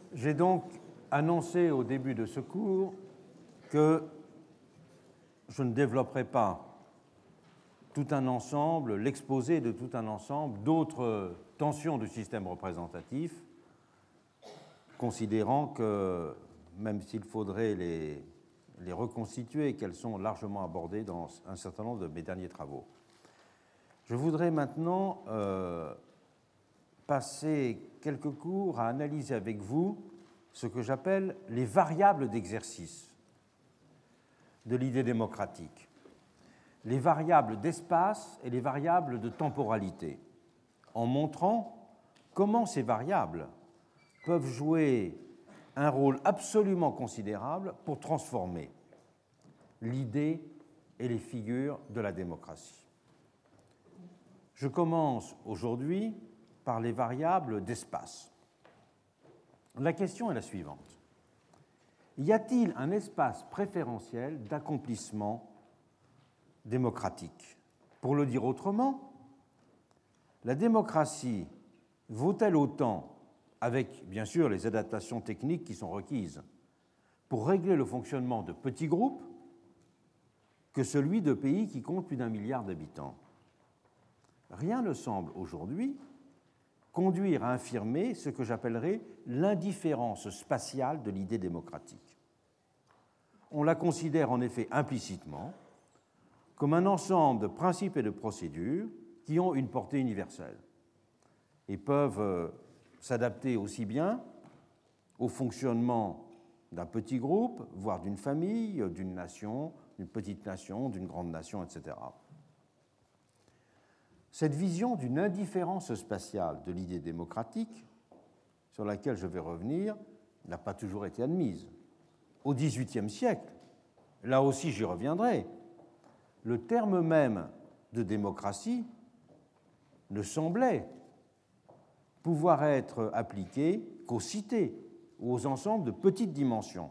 J'ai donc annoncé au début de ce cours que je ne développerai pas tout un ensemble, l'exposé de tout un ensemble d'autres tensions du système représentatif, considérant que, même s'il faudrait les reconstituer, qu'elles sont largement abordées dans un certain nombre de mes derniers travaux. Je voudrais maintenant passer quelques cours à analyser avec vous ce que j'appelle les variables d'exercice de l'idée démocratique, les variables d'espace et les variables de temporalité, en montrant comment ces variables peuvent jouer un rôle absolument considérable pour transformer l'idée et les figures de la démocratie. Je commence aujourd'hui par les variables d'espace. La question est la suivante. Y a-t-il un espace préférentiel d'accomplissement démocratique? Pour le dire autrement, la démocratie vaut-elle autant, avec bien sûr les adaptations techniques qui sont requises, pour régler le fonctionnement de petits groupes que celui de pays qui comptent plus d'1 milliard d'habitants? Rien ne semble aujourd'hui conduire à affirmer ce que j'appellerais l'indifférence spatiale de l'idée démocratique. On la considère en effet implicitement comme un ensemble de principes et de procédures qui ont une portée universelle et peuvent s'adapter aussi bien au fonctionnement d'un petit groupe, voire d'une famille, d'une nation, d'une petite nation, d'une grande nation, etc. Cette vision d'une indifférence spatiale de l'idée démocratique, sur laquelle je vais revenir, n'a pas toujours été admise. Au XVIIIe siècle, là aussi j'y reviendrai, le terme même de démocratie ne semblait pouvoir être appliqué qu'aux cités ou aux ensembles de petites dimensions.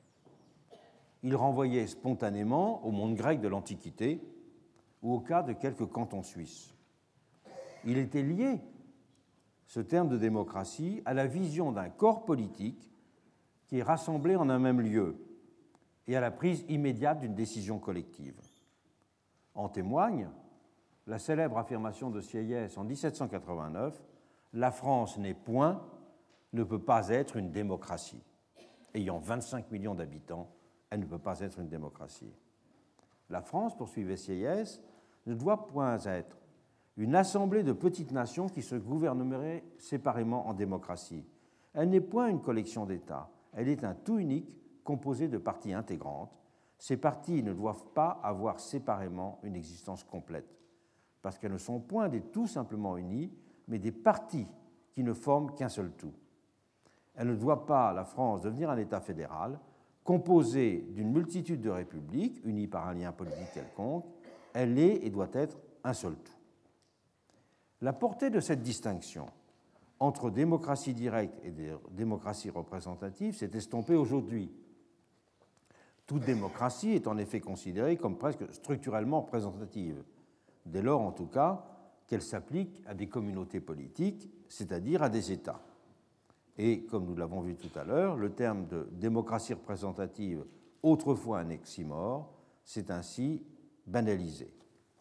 Il renvoyait spontanément au monde grec de l'Antiquité ou au cas de quelques cantons suisses. Il était lié, ce terme de démocratie, à la vision d'un corps politique qui est rassemblé en un même lieu et à la prise immédiate d'une décision collective. En témoigne la célèbre affirmation de Sieyès en 1789 « La France n'est point, ne peut pas être une démocratie. Ayant 25 millions d'habitants, elle ne peut pas être une démocratie. » La France, poursuivait Sieyès, ne doit point être une assemblée de petites nations qui se gouverneraient séparément en démocratie. Elle n'est point une collection d'États, elle est un tout unique composé de parties intégrantes. Ces parties ne doivent pas avoir séparément une existence complète, parce qu'elles ne sont point des tout simplement unis, mais des parties qui ne forment qu'un seul tout. Elle ne doit pas, la France, devenir un État fédéral, composé d'une multitude de républiques, unies par un lien politique quelconque. Elle est et doit être un seul tout. La portée de cette distinction entre démocratie directe et démocratie représentative s'est estompée aujourd'hui. Toute démocratie est en effet considérée comme presque structurellement représentative, dès lors en tout cas qu'elle s'applique à des communautés politiques, c'est-à-dire à des États. Et comme nous l'avons vu tout à l'heure, le terme de démocratie représentative, autrefois un oxymore, s'est ainsi banalisé.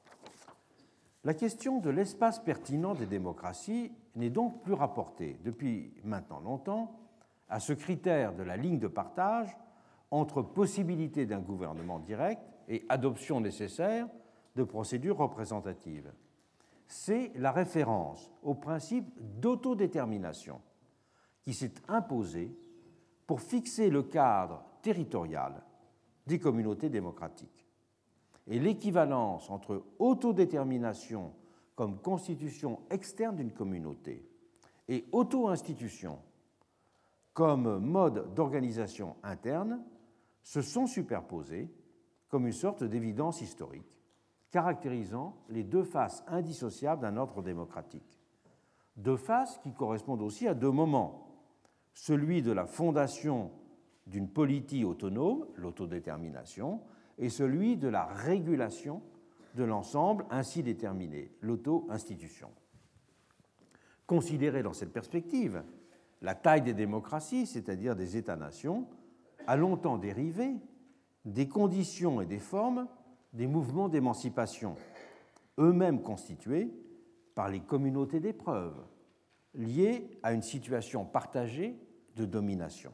La question de l'espace pertinent des démocraties n'est donc plus rapportée depuis maintenant longtemps à ce critère de la ligne de partage entre possibilité d'un gouvernement direct et adoption nécessaire de procédures représentatives. C'est la référence au principe d'autodétermination qui s'est imposé pour fixer le cadre territorial des communautés démocratiques. Et l'équivalence entre autodétermination comme constitution externe d'une communauté et auto-institution comme mode d'organisation interne se sont superposées comme une sorte d'évidence historique, caractérisant les deux faces indissociables d'un ordre démocratique. Deux faces qui correspondent aussi à deux moments, celui de la fondation d'une politie autonome, l'autodétermination, et celui de la régulation de l'ensemble ainsi déterminé, l'auto-institution. Considérée dans cette perspective, La taille des démocraties, c'est-à-dire des États-nations, a longtemps dérivé des conditions et des formes des mouvements d'émancipation, eux-mêmes constitués par les communautés d'épreuves, liées à une situation partagée de domination.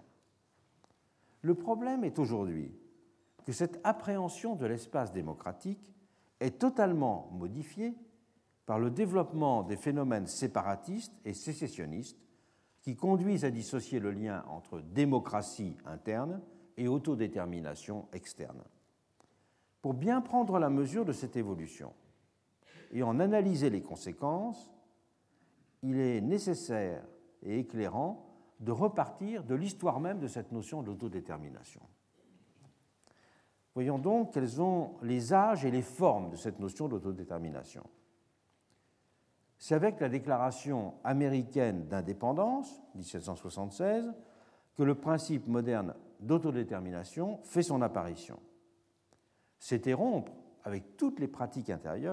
Le problème est aujourd'hui que cette appréhension de l'espace démocratique est totalement modifiée par le développement des phénomènes séparatistes et sécessionnistes qui conduisent à dissocier le lien entre démocratie interne et autodétermination externe. Pour bien prendre la mesure de cette évolution et en analyser les conséquences, il est nécessaire et éclairant de repartir de l'histoire même de cette notion d'autodétermination. Voyons donc quels sont les âges et les formes de cette notion d'autodétermination. C'est avec la Déclaration américaine d'indépendance, 1776, que le principe moderne d'autodétermination fait son apparition. C'était rompre avec toutes les pratiques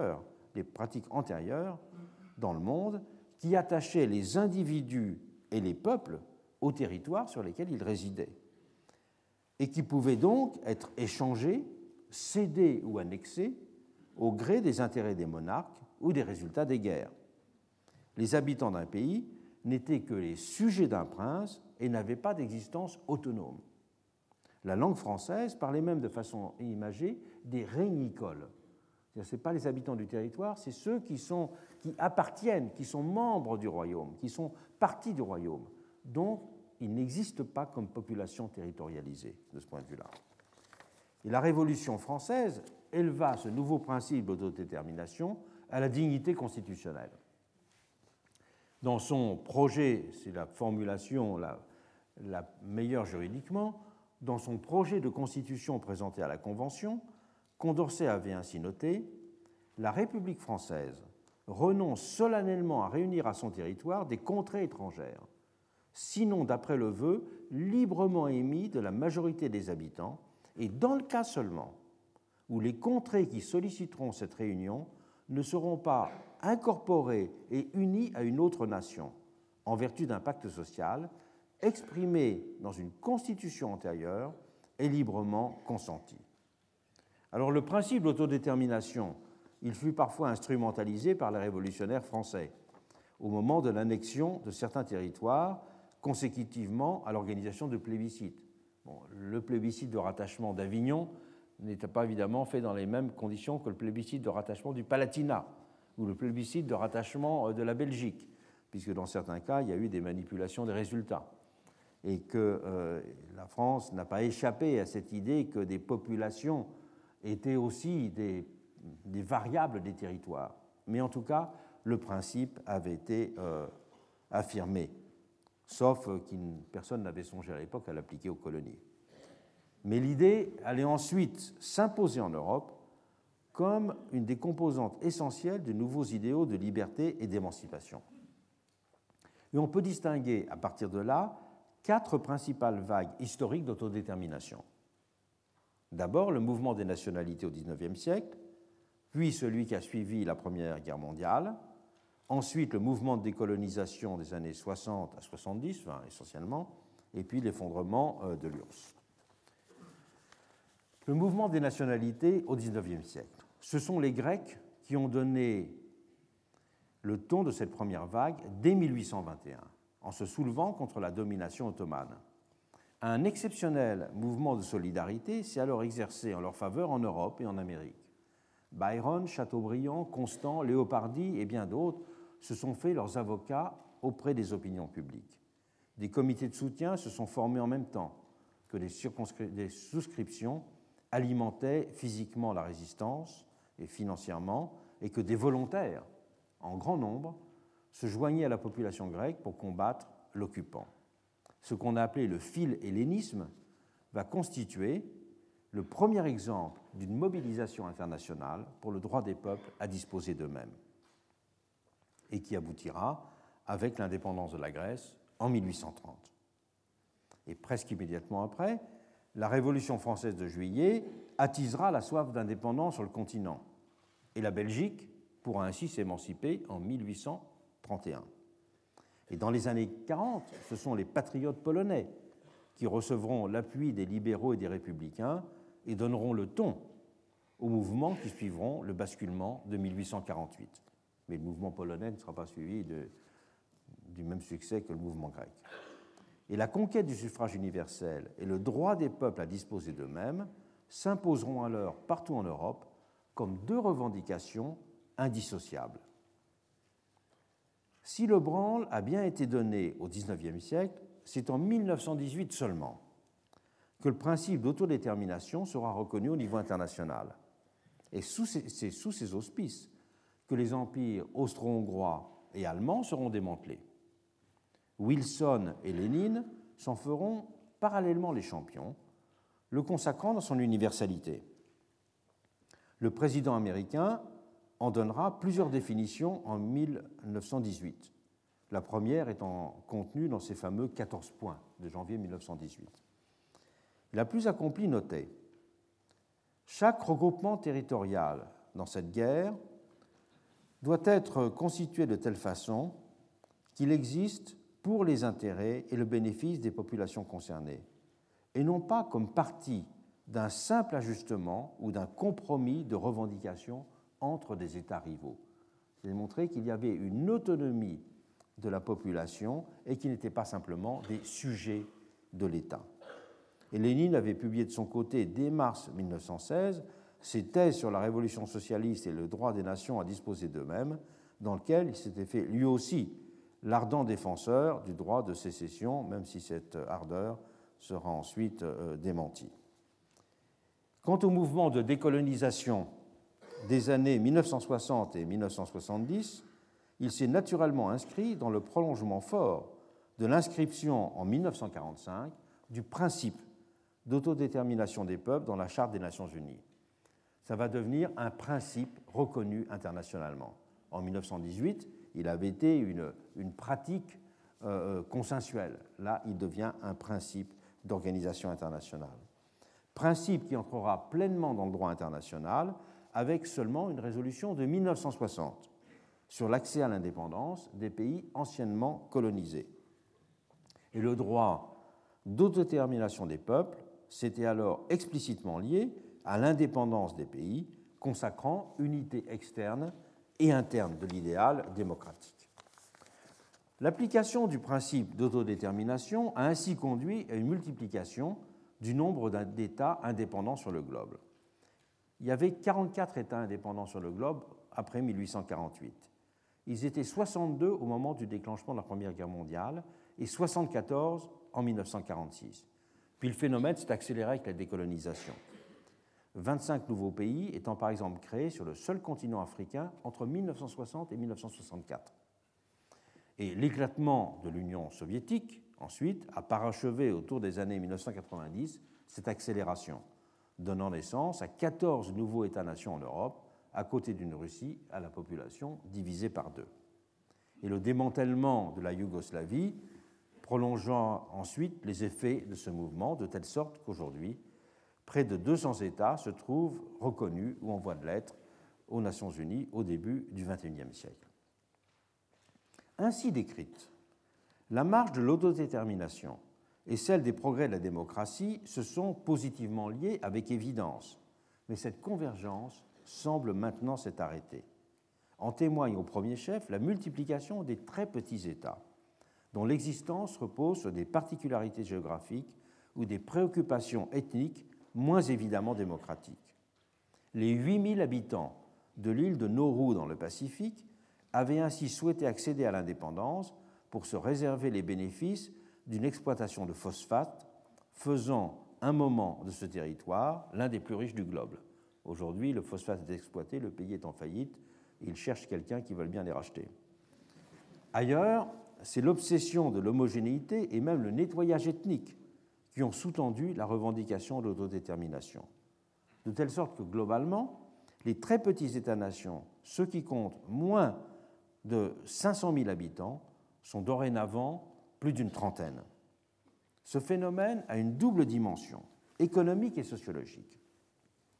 antérieures dans le monde qui attachaient les individus et les peuples aux territoires sur lesquels ils résidaient et qui pouvaient donc être échangés, cédés ou annexés au gré des intérêts des monarques ou des résultats des guerres. Les habitants d'un pays n'étaient que les sujets d'un prince et n'avaient pas d'existence autonome. La langue française parlait même de façon imagée des régnicoles. Ce n'est pas les habitants du territoire, c'est ceux qui appartiennent, qui sont membres du royaume, qui sont partie du royaume. Donc, ils n'existent pas comme population territorialisée de ce point de vue-là. Et la Révolution française éleva ce nouveau principe d'autodétermination à la dignité constitutionnelle. Dans son projet, c'est la formulation la meilleure juridiquement, dans son projet de constitution présenté à la Convention, Condorcet avait ainsi noté « La République française renonce solennellement à réunir à son territoire des contrées étrangères, sinon d'après le vœu librement émis de la majorité des habitants, et dans le cas seulement où les contrées qui solliciteront cette réunion ne seront pas incorporées et unies à une autre nation, en vertu d'un pacte social, exprimé dans une constitution antérieure et librement consenti. » Alors le principe d'autodétermination, il fut parfois instrumentalisé par les révolutionnaires français au moment de l'annexion de certains territoires consécutivement à l'organisation de plébiscites. Bon, le plébiscite de rattachement d'Avignon n'était pas évidemment fait dans les mêmes conditions que le plébiscite de rattachement du Palatinat ou le plébiscite de rattachement de la Belgique, puisque dans certains cas, il y a eu des manipulations des résultats et que la France n'a pas échappé à cette idée que des populations étaient aussi des variables des territoires. Mais en tout cas, le principe avait été affirmé, sauf que personne n'avait songé à l'époque à l'appliquer aux colonies. Mais l'idée allait ensuite s'imposer en Europe comme une des composantes essentielles de nouveaux idéaux de liberté et d'émancipation. Et on peut distinguer à partir de là 4 principales vagues historiques d'autodétermination. D'abord, le mouvement des nationalités au XIXe siècle, puis celui qui a suivi la Première Guerre mondiale, ensuite le mouvement de décolonisation des années 60 à 70, enfin, essentiellement, et puis l'effondrement de l'URSS. Le mouvement des nationalités au XIXe siècle, ce sont les Grecs qui ont donné le ton de cette première vague dès 1821, en se soulevant contre la domination ottomane. Un exceptionnel mouvement de solidarité s'est alors exercé en leur faveur en Europe et en Amérique. Byron, Chateaubriand, Constant, Léopardi et bien d'autres se sont fait leurs avocats auprès des opinions publiques. Des comités de soutien se sont formés en même temps que des souscriptions alimentaient physiquement la résistance et financièrement, et que des volontaires, en grand nombre, se joignaient à la population grecque pour combattre l'occupant. Ce qu'on a appelé le philhellénisme va constituer le premier exemple d'une mobilisation internationale pour le droit des peuples à disposer d'eux-mêmes et qui aboutira avec l'indépendance de la Grèce en 1830. Et presque immédiatement après, la Révolution française de juillet attisera la soif d'indépendance sur le continent et la Belgique pourra ainsi s'émanciper en 1831. Et dans les années 40, ce sont les patriotes polonais qui recevront l'appui des libéraux et des républicains et donneront le ton aux mouvements qui suivront le basculement de 1848. Mais le mouvement polonais ne sera pas suivi du même succès que le mouvement grec. Et la conquête du suffrage universel et le droit des peuples à disposer d'eux-mêmes s'imposeront alors partout en Europe comme deux revendications indissociables. Si le branle a bien été donné au XIXe siècle, c'est en 1918 seulement que le principe d'autodétermination sera reconnu au niveau international. Et c'est sous ces auspices que les empires austro-hongrois et allemands seront démantelés. Wilson et Lénine s'en feront parallèlement les champions, le consacrant dans son universalité. Le président américain en donnera plusieurs définitions en 1918, la première étant contenue dans ses fameux 14 points de janvier 1918. La plus accomplie notait « Chaque regroupement territorial dans cette guerre doit être constitué de telle façon qu'il existe pour les intérêts et le bénéfice des populations concernées, et non pas comme partie d'un simple ajustement ou d'un compromis de revendications entre des États rivaux. » C'est démontré qu'il y avait une autonomie de la population et qu'ils n'étaient pas simplement des sujets de l'État. Et Lénine avait publié de son côté, dès mars 1916, ses thèses sur la révolution socialiste et le droit des nations à disposer d'eux-mêmes, dans lequel il s'était fait lui aussi l'ardent défenseur du droit de sécession, même si cette ardeur sera ensuite démentie. Quant au mouvement de décolonisation des années 1960 et 1970, il s'est naturellement inscrit dans le prolongement fort de l'inscription en 1945 du principe d'autodétermination des peuples dans la Charte des Nations Unies. Ça va devenir un principe reconnu internationalement. En 1918, il avait été une pratique consensuelle. Là, il devient un principe d'organisation internationale. Principe qui entrera pleinement dans le droit international avec seulement une résolution de 1960 sur l'accès à l'indépendance des pays anciennement colonisés. Et le droit d'autodétermination des peuples s'était alors explicitement lié à l'indépendance des pays, consacrant unité externe et interne de l'idéal démocratique. L'application du principe d'autodétermination a ainsi conduit à une multiplication du nombre d'États indépendants sur le globe. Il y avait 44 États indépendants sur le globe après 1848. Ils étaient 62 au moment du déclenchement de la Première Guerre mondiale et 74 en 1946. Puis le phénomène s'est accéléré avec la décolonisation. 25 nouveaux pays étant par exemple créés sur le seul continent africain entre 1960 et 1964. Et l'éclatement de l'Union soviétique, ensuite, a parachevé autour des années 1990 cette accélération, donnant naissance à 14 nouveaux États-nations en Europe, à côté d'une Russie à la population divisée par deux. Et le démantèlement de la Yougoslavie prolongeant ensuite les effets de ce mouvement, de telle sorte qu'aujourd'hui, près de 200 États se trouvent reconnus ou en voie de l'être aux Nations Unies au début du XXIe siècle. Ainsi décrite, la marche de l'autodétermination et celle des progrès de la démocratie se sont positivement liées avec évidence, mais cette convergence semble maintenant s'être arrêtée. En témoigne au premier chef la multiplication des très petits États, dont l'existence repose sur des particularités géographiques ou des préoccupations ethniques moins évidemment démocratiques. Les 8000 habitants de l'île de Nauru dans le Pacifique avaient ainsi souhaité accéder à l'indépendance pour se réserver les bénéfices d'une exploitation de phosphate, faisant un moment de ce territoire l'un des plus riches du globe. Aujourd'hui, le phosphate est exploité, le pays est en faillite, il cherche quelqu'un qui veuille bien les racheter. Ailleurs, c'est l'obsession de l'homogénéité et même le nettoyage ethnique qui ont sous-tendu la revendication de l'autodétermination. De telle sorte que, globalement, les très petits États-nations, ceux qui comptent moins de 500 000 habitants, sont dorénavant plus d'une trentaine. Ce phénomène a une double dimension, économique et sociologique.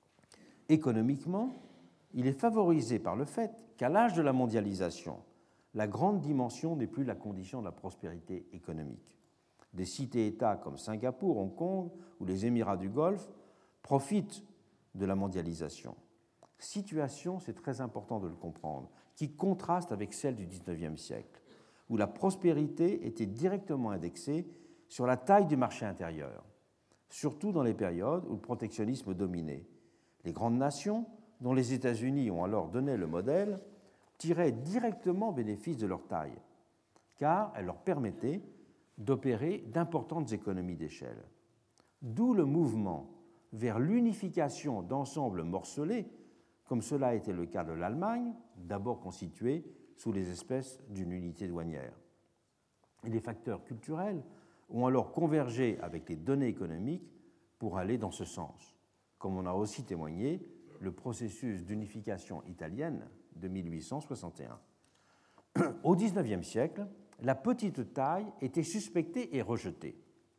Économiquement, il est favorisé par le fait qu'à l'âge de la mondialisation, la grande dimension n'est plus la condition de la prospérité économique. Des cités-États comme Singapour, Hong Kong ou les Émirats du Golfe profitent de la mondialisation. Situation, c'est très important de le comprendre, qui contraste avec celle du XIXe siècle, où la prospérité était directement indexée sur la taille du marché intérieur, surtout dans les périodes où le protectionnisme dominait. Les grandes nations, dont les États-Unis ont alors donné le modèle, tiraient directement bénéfice de leur taille, car elle leur permettait d'opérer d'importantes économies d'échelle. D'où le mouvement vers l'unification d'ensembles morcelés, comme cela a été le cas de l'Allemagne, d'abord constituée sous les espèces d'une unité douanière. Et les facteurs culturels ont alors convergé avec les données économiques pour aller dans ce sens, comme on a aussi témoigné le processus d'unification italienne de 1861. Au XIXe siècle, la petite taille était suspectée et rejetée.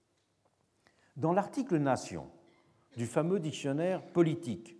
Dans l'article Nation du fameux dictionnaire politique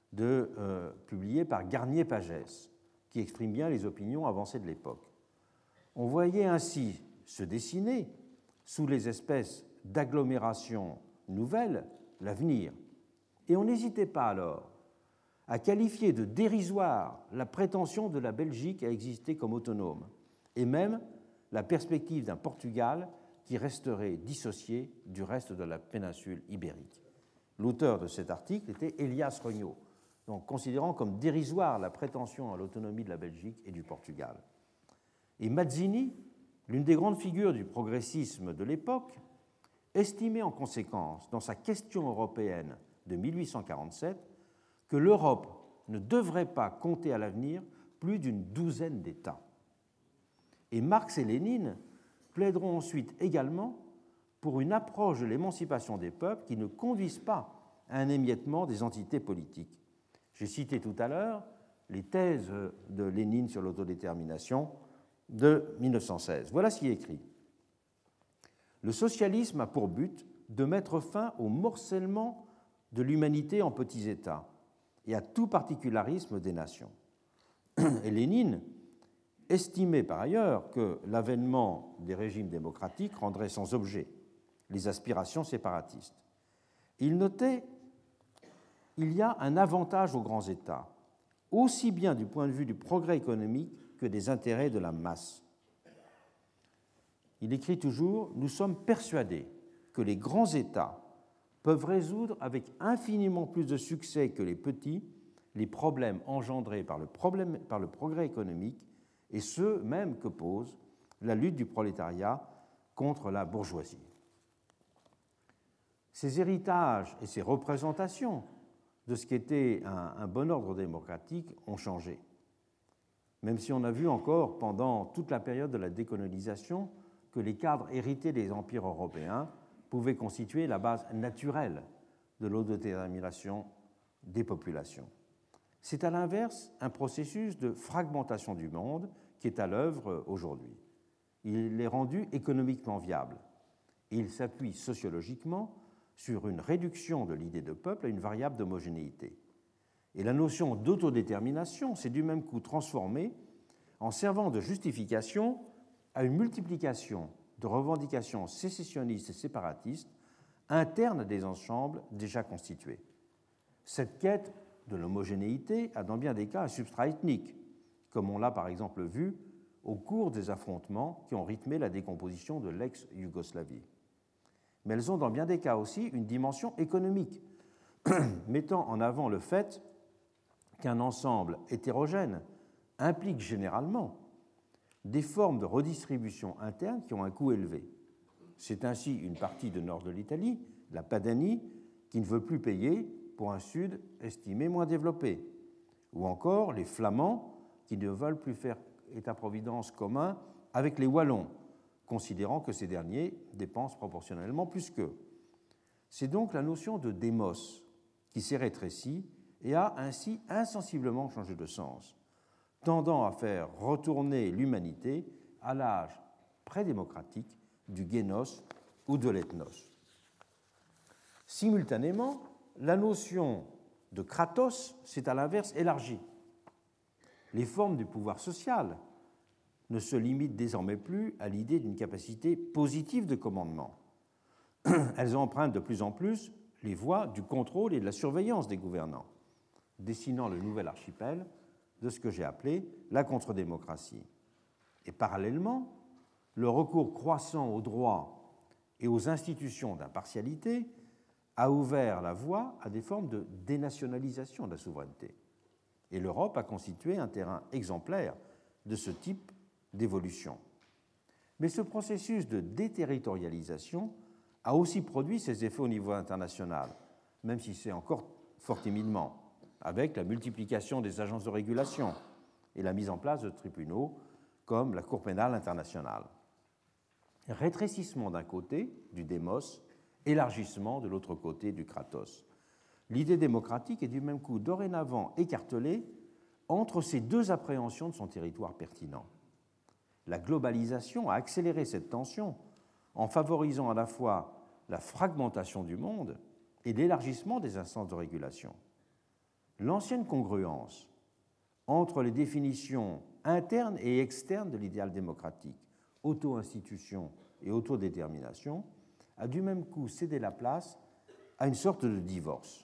publié par Garnier-Pagès, qui exprime bien les opinions avancées de l'époque, on voyait ainsi se dessiner, sous les espèces d'agglomérations nouvelles, l'avenir. Et on n'hésitait pas alors à qualifier de dérisoire la prétention de la Belgique à exister comme autonome, et même la perspective d'un Portugal qui resterait dissocié du reste de la péninsule ibérique. L'auteur de cet article était Elias Regnault, donc considérant comme dérisoire la prétention à l'autonomie de la Belgique et du Portugal. Et Mazzini, l'une des grandes figures du progressisme de l'époque, estimait en conséquence, dans sa question européenne de 1847, que l'Europe ne devrait pas compter à l'avenir plus d'une douzaine d'États. Et Marx et Lénine plaideront ensuite également pour une approche de l'émancipation des peuples qui ne conduise pas à un émiettement des entités politiques. J'ai cité tout à l'heure les thèses de Lénine sur l'autodétermination de 1916. Voilà ce qui est écrit. Le socialisme a pour but de mettre fin au morcellement de l'humanité en petits États et à tout particularisme des nations. Et Lénine estimait par ailleurs que l'avènement des régimes démocratiques rendrait sans objet les aspirations séparatistes. Il notait qu'il y a un avantage aux grands États, aussi bien du point de vue du progrès économique que des intérêts de la masse. Il écrit toujours « Nous sommes persuadés que les grands États peuvent résoudre avec infiniment plus de succès que les petits les problèmes engendrés par le progrès économique et ceux même que pose la lutte du prolétariat contre la bourgeoisie. » Ces héritages et ces représentations de ce qu'était un bon ordre démocratique ont changé. Même si on a vu encore pendant toute la période de la décolonisation que les cadres hérités des empires européens pouvaient constituer la base naturelle de l'autodétermination des populations. C'est à l'inverse un processus de fragmentation du monde qui est à l'œuvre aujourd'hui. Il est rendu économiquement viable et il s'appuie sociologiquement sur une réduction de l'idée de peuple à une variable d'homogénéité. Et la notion d'autodétermination s'est du même coup transformée en servant de justification à une multiplication de revendications sécessionnistes et séparatistes internes à des ensembles déjà constitués. Cette quête de l'homogénéité a dans bien des cas un substrat ethnique, comme on l'a par exemple vu au cours des affrontements qui ont rythmé la décomposition de l'ex-Yougoslavie. Mais elles ont dans bien des cas aussi une dimension économique, mettant en avant le fait qu'un ensemble hétérogène implique généralement des formes de redistribution interne qui ont un coût élevé. C'est ainsi une partie du nord de l'Italie, la Padanie, qui ne veut plus payer pour un sud estimé moins développé, ou encore les Flamands qui ne veulent plus faire État-providence commun avec les Wallons, considérant que ces derniers dépensent proportionnellement plus qu'eux. C'est donc la notion de démos qui s'est rétrécie et a ainsi insensiblement changé de sens, tendant à faire retourner l'humanité à l'âge prédémocratique du génos ou de l'ethnos. Simultanément, la notion de kratos s'est à l'inverse élargie. Les formes du pouvoir social ne se limitent désormais plus à l'idée d'une capacité positive de commandement. Elles empruntent de plus en plus les voies du contrôle et de la surveillance des gouvernants, dessinant le nouvel archipel de ce que j'ai appelé la contre-démocratie. Et parallèlement, le recours croissant aux droits et aux institutions d'impartialité a ouvert la voie à des formes de dénationalisation de la souveraineté. Et l'Europe a constitué un terrain exemplaire de ce type d'évolution. Mais ce processus de déterritorialisation a aussi produit ses effets au niveau international, même si c'est encore fort timidement, avec la multiplication des agences de régulation et la mise en place de tribunaux comme la Cour pénale internationale. Rétrécissement d'un côté, du démos, élargissement de l'autre côté, du kratos. L'idée démocratique est du même coup dorénavant écartelée entre ces deux appréhensions de son territoire pertinent. La globalisation a accéléré cette tension en favorisant à la fois la fragmentation du monde et l'élargissement des instances de régulation. L'ancienne congruence entre les définitions internes et externes de l'idéal démocratique, auto-institution et autodétermination, a du même coup cédé la place à une sorte de divorce.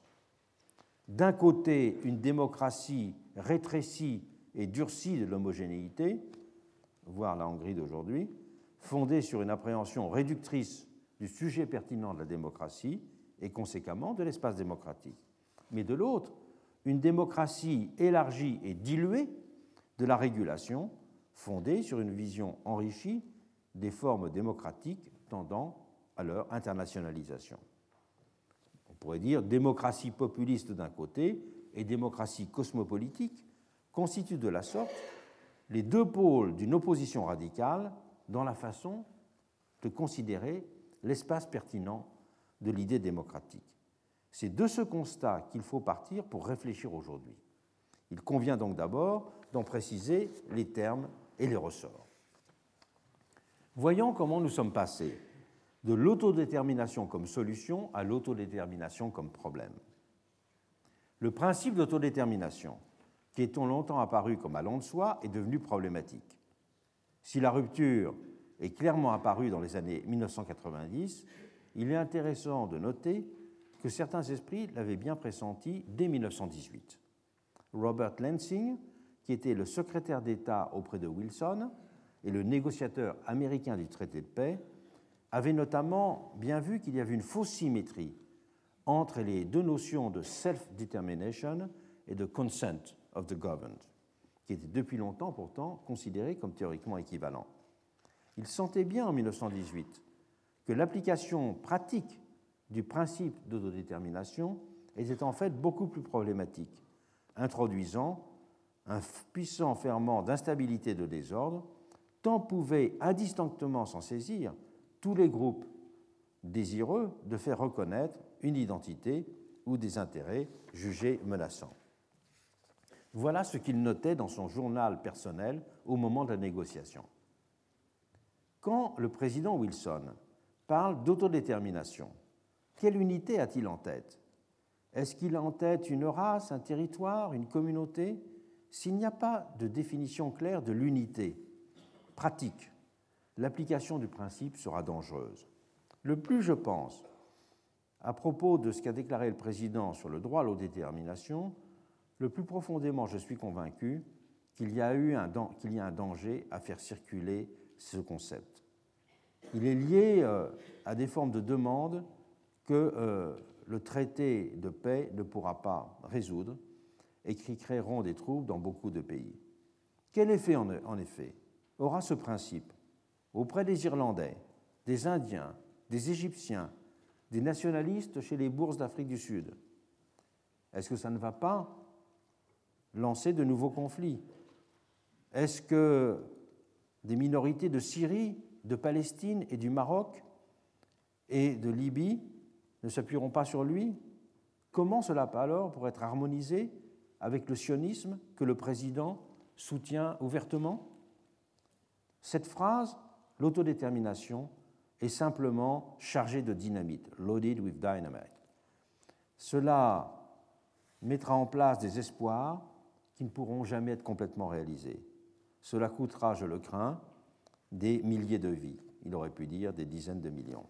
D'un côté, une démocratie rétrécie et durcie de l'homogénéité, voire la Hongrie d'aujourd'hui, fondée sur une appréhension réductrice du sujet pertinent de la démocratie et conséquemment de l'espace démocratique. Mais de l'autre, une démocratie élargie et diluée de la régulation, fondée sur une vision enrichie des formes démocratiques tendant à leur internationalisation. On pourrait dire démocratie populiste d'un côté et démocratie cosmopolitique constituent de la sorte les deux pôles d'une opposition radicale dans la façon de considérer l'espace pertinent de l'idée démocratique. C'est de ce constat qu'il faut partir pour réfléchir aujourd'hui. Il convient donc d'abord d'en préciser les termes et les ressorts. Voyons comment nous sommes passés de l'autodétermination comme solution à l'autodétermination comme problème. Le principe d'autodétermination, qui est longtemps apparu comme allant de soi, est devenu problématique. Si la rupture est clairement apparue dans les années 1990, il est intéressant de noter que certains esprits l'avaient bien pressenti dès 1918. Robert Lansing, qui était le secrétaire d'État auprès de Wilson et le négociateur américain du traité de paix, avait notamment bien vu qu'il y avait une fausse symétrie entre les deux notions de self-determination et de consent of the governed, qui étaient depuis longtemps pourtant considérés comme théoriquement équivalents. Il sentait bien en 1918 que l'application pratique du principe d'autodétermination était en fait beaucoup plus problématique, introduisant un puissant ferment d'instabilité et de désordre, tant pouvaient indistinctement s'en saisir tous les groupes désireux de faire reconnaître une identité ou des intérêts jugés menaçants. Voilà ce qu'il notait dans son journal personnel au moment de la négociation. Quand le président Wilson parle d'autodétermination, quelle unité a-t-il en tête? Est-ce qu'il a en tête une race, un territoire, une communauté? S'il n'y a pas de définition claire de l'unité pratique, l'application du principe sera dangereuse. Le plus je pense, à propos de ce qu'a déclaré le président sur le droit à l'autodétermination, le plus profondément je suis convaincu qu'il y a un danger à faire circuler ce concept. Il est lié à des formes de demande que le traité de paix ne pourra pas résoudre et qui créeront des troubles dans beaucoup de pays. Quel effet, en effet, aura ce principe auprès des Irlandais, des Indiens, des Égyptiens, des nationalistes chez les bourses d'Afrique du Sud? Est-ce que ça ne va pas lancer de nouveaux conflits? Est-ce que des minorités de Syrie, de Palestine et du Maroc et de Libye ne s'appuieront pas sur lui? Comment cela alors pourrait être harmonisé avec le sionisme que le président soutient ouvertement? Cette phrase, l'autodétermination, est simplement chargée de dynamite, loaded with dynamite. Cela mettra en place des espoirs qui ne pourront jamais être complètement réalisés. Cela coûtera, je le crains, des milliers de vies. Il aurait pu dire des dizaines de millions.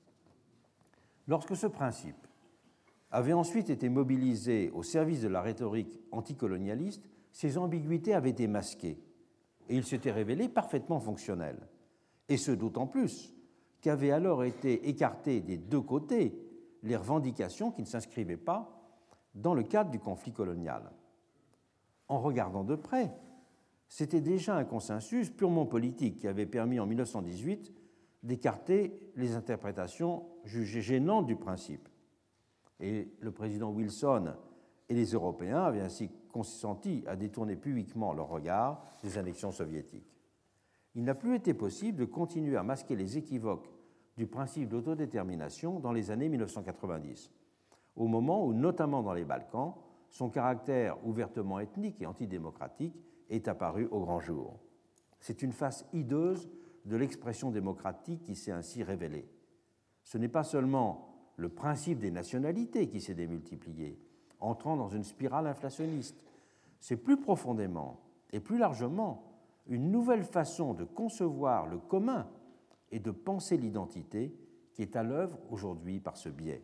Lorsque ce principe avait ensuite été mobilisé au service de la rhétorique anticolonialiste, ses ambiguïtés avaient été masquées et il s'était révélé parfaitement fonctionnel. Et ce d'autant plus qu'avaient alors été écartées des deux côtés les revendications qui ne s'inscrivaient pas dans le cadre du conflit colonial. En regardant de près, c'était déjà un consensus purement politique qui avait permis en 1918 d'écarter les interprétations jugées gênantes du principe. Et le président Wilson et les Européens avaient ainsi consenti à détourner publiquement leur regard des annexions soviétiques. Il n'a plus été possible de continuer à masquer les équivoques du principe d'autodétermination dans les années 1990, au moment où, notamment dans les Balkans, son caractère ouvertement ethnique et antidémocratique est apparu au grand jour. C'est une face hideuse de l'expression démocratique qui s'est ainsi révélée. Ce n'est pas seulement le principe des nationalités qui s'est démultiplié, entrant dans une spirale inflationniste. C'est plus profondément et plus largement une nouvelle façon de concevoir le commun et de penser l'identité qui est à l'œuvre aujourd'hui par ce biais.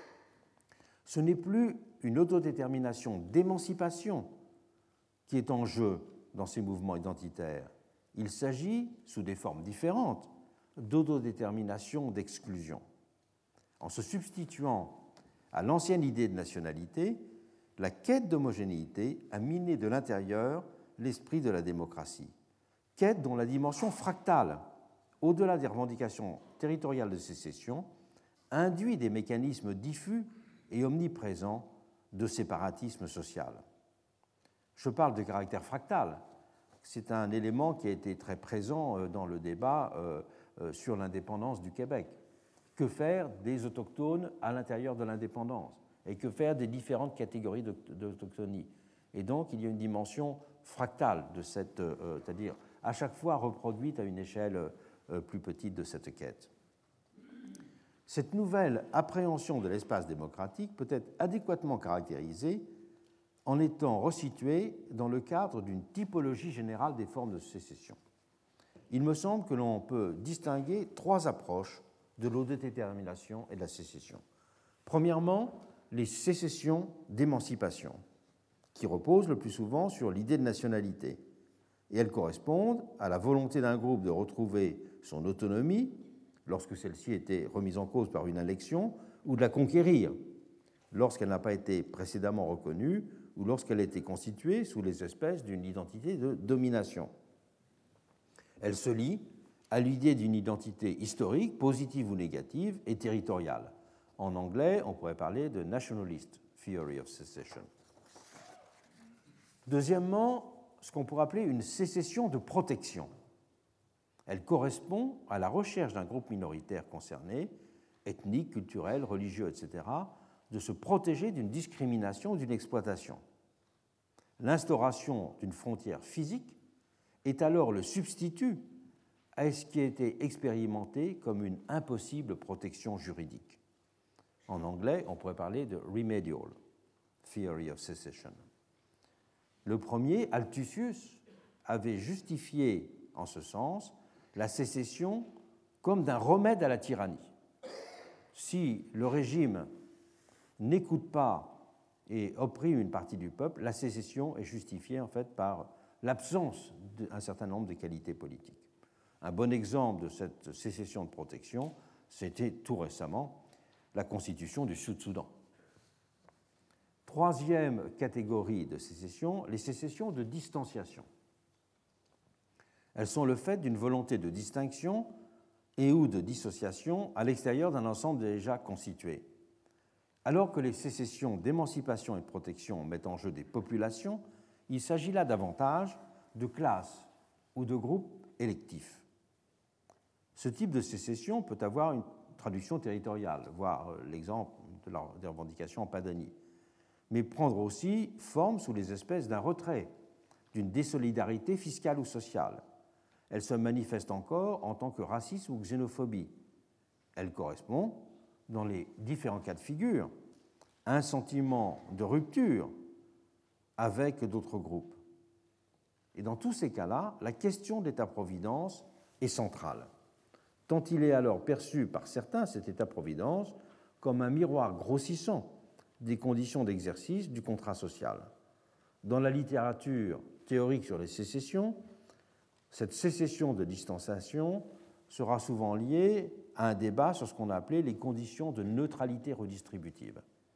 Ce n'est plus une autodétermination d'émancipation qui est en jeu dans ces mouvements identitaires. Il s'agit, sous des formes différentes, d'autodétermination d'exclusion. En se substituant à l'ancienne idée de nationalité, la quête d'homogénéité a miné de l'intérieur l'esprit de la démocratie, quête dont la dimension fractale, au-delà des revendications territoriales de sécession, induit des mécanismes diffus et omniprésents de séparatisme social. Je parle de caractère fractal. C'est un élément qui a été très présent dans le débat sur l'indépendance du Québec. Que faire des autochtones à l'intérieur de l'indépendance? Et que faire des différentes catégories d'autochtonie? Et donc, il y a une dimension fractale de cette, c'est-à-dire à chaque fois reproduite à une échelle plus petite de cette quête. Cette nouvelle appréhension de l'espace démocratique peut être adéquatement caractérisée en étant resituée dans le cadre d'une typologie générale des formes de sécession. Il me semble que l'on peut distinguer trois approches de l'autodétermination et de la sécession. Premièrement, les sécessions d'émancipation, qui reposent le plus souvent sur l'idée de nationalité, et elles correspondent à la volonté d'un groupe de retrouver son autonomie lorsque celle-ci était remise en cause par une annexion, ou de la conquérir lorsqu'elle n'a pas été précédemment reconnue ou lorsqu'elle a été constituée sous les espèces d'une identité de domination. Elle se lie à l'idée d'une identité historique, positive ou négative, et territoriale. En anglais, on pourrait parler de nationalist theory of secession. Deuxièmement, ce qu'on pourrait appeler une sécession de protection. Elle correspond à la recherche d'un groupe minoritaire concerné, ethnique, culturel, religieux, etc., de se protéger d'une discrimination ou d'une exploitation. L'instauration d'une frontière physique est alors le substitut à ce qui a été expérimenté comme une impossible protection juridique. En anglais, on pourrait parler de remedial theory of secession. Le premier, Althusius, avait justifié en ce sens la sécession comme d'un remède à la tyrannie. Si le régime n'écoute pas et opprime une partie du peuple, la sécession est justifiée en fait par l'absence d'un certain nombre de qualités politiques. Un bon exemple de cette sécession de protection, c'était tout récemment la constitution du Sud-Soudan. Troisième catégorie de sécession, les sécessions de distanciation. Elles sont le fait d'une volonté de distinction et ou de dissociation à l'extérieur d'un ensemble déjà constitué. Alors que les sécessions d'émancipation et de protection mettent en jeu des populations, il s'agit là davantage de classes ou de groupes électifs. Ce type de sécession peut avoir une traduction territoriale, voire l'exemple des revendications en Padanie, mais prendre aussi forme sous les espèces d'un retrait, d'une désolidarité fiscale ou sociale. Elle se manifeste encore en tant que racisme ou xénophobie. Elle correspond, dans les différents cas de figure, un sentiment de rupture avec d'autres groupes. Et dans tous ces cas-là, la question de l'État-providence est centrale, tant il est alors perçu par certains, cet État-providence, comme un miroir grossissant des conditions d'exercice du contrat social. Dans la littérature théorique sur les sécessions, cette sécession de distanciation sera souvent liée à un débat sur ce qu'on a appelé les conditions de neutralité redistributive.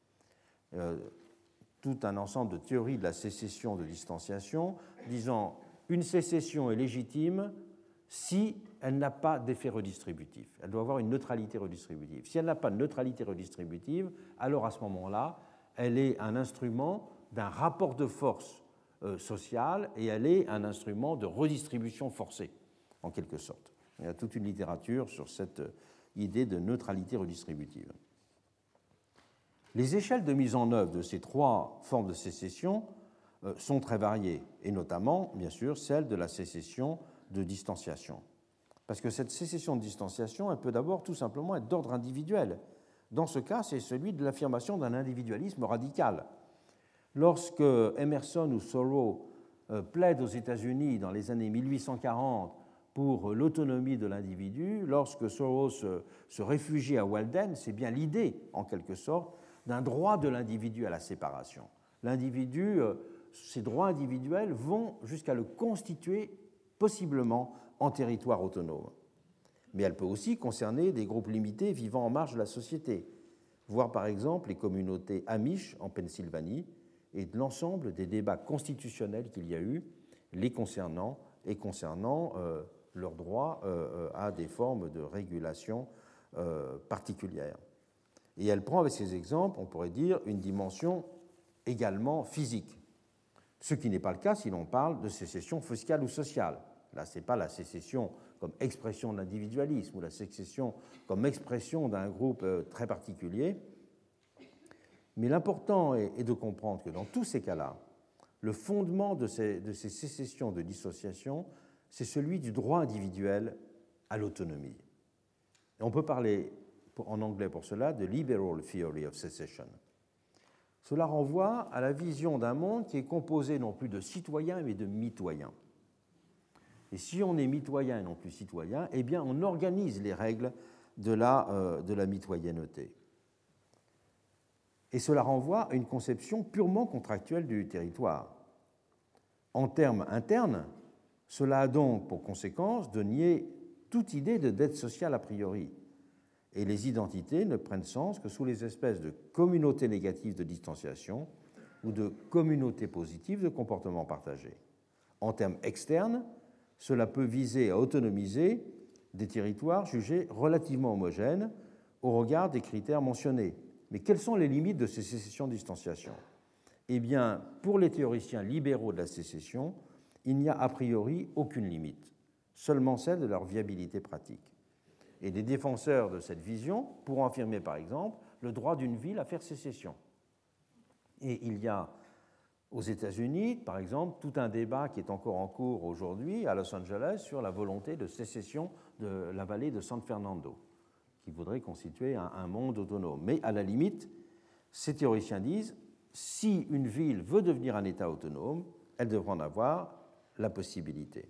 Tout un ensemble de théories de la sécession de distanciation disant une sécession est légitime si elle n'a pas d'effet redistributif. Elle doit avoir une neutralité redistributive. Si elle n'a pas de neutralité redistributive, alors à ce moment-là, elle est un instrument d'un rapport de force social et elle est un instrument de redistribution forcée, en quelque sorte. Il y a toute une littérature sur cette idée de neutralité redistributive. Les échelles de mise en œuvre de ces trois formes de sécession sont très variées, et notamment, bien sûr, celle de la sécession de distanciation. Parce que cette sécession de distanciation, elle peut d'abord tout simplement être d'ordre individuel. Dans ce cas, c'est celui de l'affirmation d'un individualisme radical. Lorsque Emerson ou Thoreau plaident aux États-Unis dans les années 1840 pour l'autonomie de l'individu, lorsque Thoreau se réfugie à Walden, c'est bien l'idée, en quelque sorte, d'un droit de l'individu à la séparation. L'individu, ses droits individuels vont jusqu'à le constituer possiblement en territoire autonome. Mais elle peut aussi concerner des groupes limités vivant en marge de la société, voire par exemple les communautés Amish en Pennsylvanie et de l'ensemble des débats constitutionnels qu'il y a eu les concernant et concernant leur droit à des formes de régulation particulières. Et elle prend avec ces exemples, on pourrait dire, une dimension également physique, ce qui n'est pas le cas si l'on parle de sécession fiscale ou sociale. Là, ce n'est pas la sécession comme expression de l'individualisme ou la sécession comme expression d'un groupe très particulier. Mais l'important est de comprendre que dans tous ces cas-là, le fondement de ces sécessions de dissociation, c'est celui du droit individuel à l'autonomie. Et on peut parler en anglais pour cela de liberal theory of secession. Cela renvoie à la vision d'un monde qui est composé non plus de citoyens mais de mitoyens. Et si on est mitoyen et non plus citoyen, eh bien on organise les règles de la mitoyenneté. Et cela renvoie à une conception purement contractuelle du territoire. En termes internes, cela a donc pour conséquence de nier toute idée de dette sociale a priori. Et les identités ne prennent sens que sous les espèces de communautés négatives de distanciation ou de communautés positives de comportement partagé. En termes externes, cela peut viser à autonomiser des territoires jugés relativement homogènes au regard des critères mentionnés. Mais quelles sont les limites de ces sécessions de distanciation ? Eh bien, pour les théoriciens libéraux de la sécession, il n'y a a priori aucune limite, seulement celle de leur viabilité pratique. Et les défenseurs de cette vision pourront affirmer, par exemple, le droit d'une ville à faire sécession. Et il y a aux États-Unis, par exemple, tout un débat qui est encore en cours aujourd'hui à Los Angeles sur la volonté de sécession de la vallée de San Fernando, qui voudrait constituer un monde autonome. Mais à la limite, ces théoriciens disent, si une ville veut devenir un État autonome, elle devra en avoir la possibilité.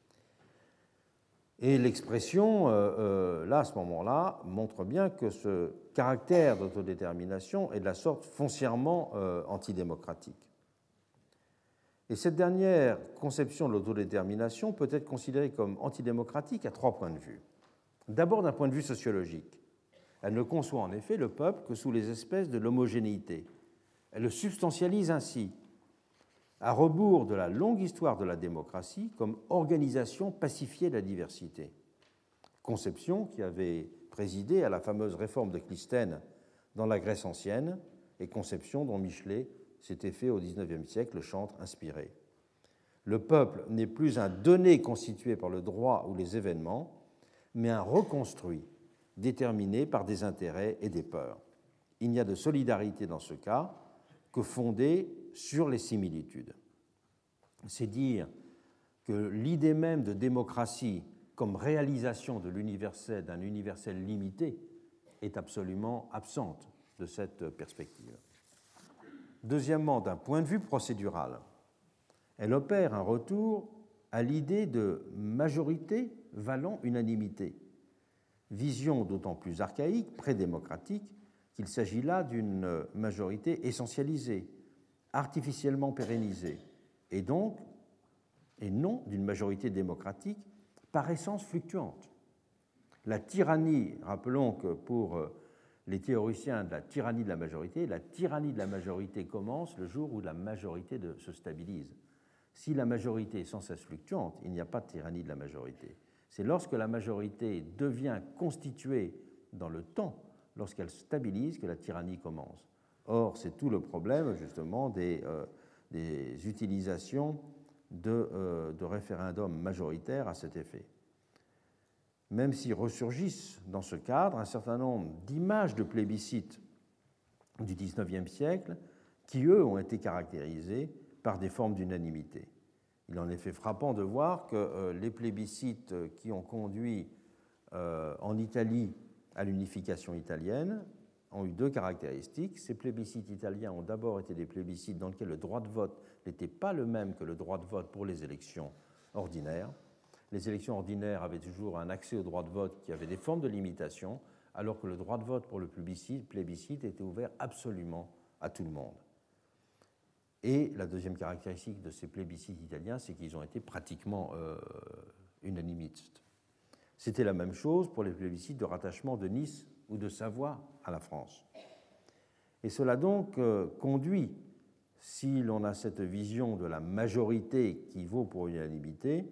Et l'expression, là, à ce moment-là, montre bien que ce caractère d'autodétermination est de la sorte foncièrement antidémocratique. Et cette dernière conception de l'autodétermination peut être considérée comme antidémocratique à trois points de vue. D'abord, d'un point de vue sociologique. Elle ne conçoit en effet le peuple que sous les espèces de l'homogénéité. Elle le substantialise ainsi, à rebours de la longue histoire de la démocratie comme organisation pacifiée de la diversité. Conception qui avait présidé à la fameuse réforme de Clisthène dans la Grèce ancienne et conception dont Michelet s'était fait au XIXe siècle le chantre inspiré. Le peuple n'est plus un donné constitué par le droit ou les événements, mais un reconstruit déterminé par des intérêts et des peurs. Il n'y a de solidarité dans ce cas que fondée sur les similitudes. C'est dire que l'idée même de démocratie comme réalisation de l'universel, d'un universel limité est absolument absente de cette perspective. Deuxièmement, d'un point de vue procédural, Elle opère un retour à l'idée de majorité valant unanimité, vision d'autant plus archaïque, prédémocratique, qu'il s'agit là d'une majorité essentialisée, artificiellement pérennisée, et non d'une majorité démocratique par essence fluctuante. La tyrannie, rappelons que pour les théoriciens de la tyrannie de la majorité commence le jour où la majorité se stabilise. Si la majorité est sans cesse fluctuante, il n'y a pas de tyrannie de la majorité. C'est lorsque la majorité devient constituée dans le temps, lorsqu'elle stabilise, que la tyrannie commence. Or, c'est tout le problème, justement, des utilisations de référendums majoritaires à cet effet. Même si ressurgissent dans ce cadre un certain nombre d'images de plébiscites du XIXe siècle qui, eux, ont été caractérisées par des formes d'unanimité. Il est en effet frappant de voir que les plébiscites qui ont conduit en Italie à l'unification italienne ont eu deux caractéristiques. Ces plébiscites italiens ont d'abord été des plébiscites dans lesquels le droit de vote n'était pas le même que le droit de vote pour les élections ordinaires. Les élections ordinaires avaient toujours un accès au droit de vote qui avait des formes de limitation, alors que le droit de vote pour le plébiscite était ouvert absolument à tout le monde. Et la deuxième caractéristique de ces plébiscites italiens, c'est qu'ils ont été pratiquement unanimistes. C'était la même chose pour les plébiscites de rattachement de Nice ou de Savoie à la France. Et cela donc conduit, si l'on a cette vision de la majorité qui vaut pour l'unanimité,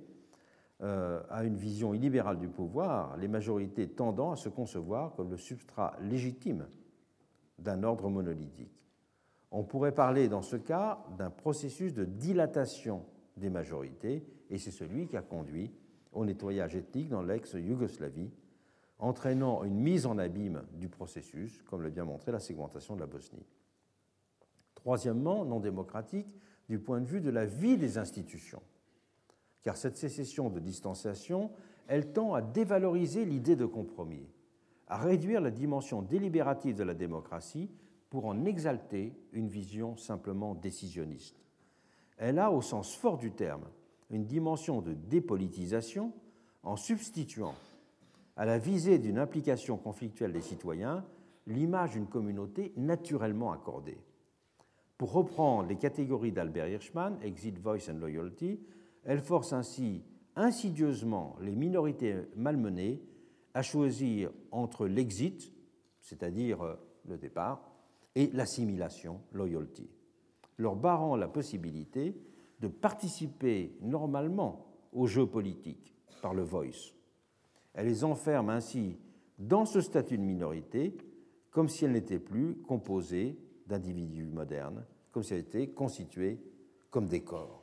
à une vision illibérale du pouvoir, les majorités tendant à se concevoir comme le substrat légitime d'un ordre monolithique. On pourrait parler dans ce cas d'un processus de dilatation des majorités, et c'est celui qui a conduit au nettoyage ethnique dans l'ex-Yougoslavie, entraînant une mise en abîme du processus, comme l'a bien montré la segmentation de la Bosnie. Troisièmement, non démocratique du point de vue de la vie des institutions, car cette sécession de distanciation, elle tend à dévaloriser l'idée de compromis, à réduire la dimension délibérative de la démocratie pour en exalter une vision simplement décisionniste. Elle a, au sens fort du terme, une dimension de dépolitisation en substituant à la visée d'une implication conflictuelle des citoyens l'image d'une communauté naturellement accordée. Pour reprendre les catégories d'Albert Hirschman, Exit, Voice and Loyalty, elle force ainsi insidieusement les minorités malmenées à choisir entre l'exit, c'est-à-dire le départ, et l'assimilation, loyalty, leur barrant la possibilité de participer normalement au jeu politique par le voice. Elle les enferme ainsi dans ce statut de minorité, comme si elle n'était plus composée d'individus modernes, comme si elle était constituée comme des corps.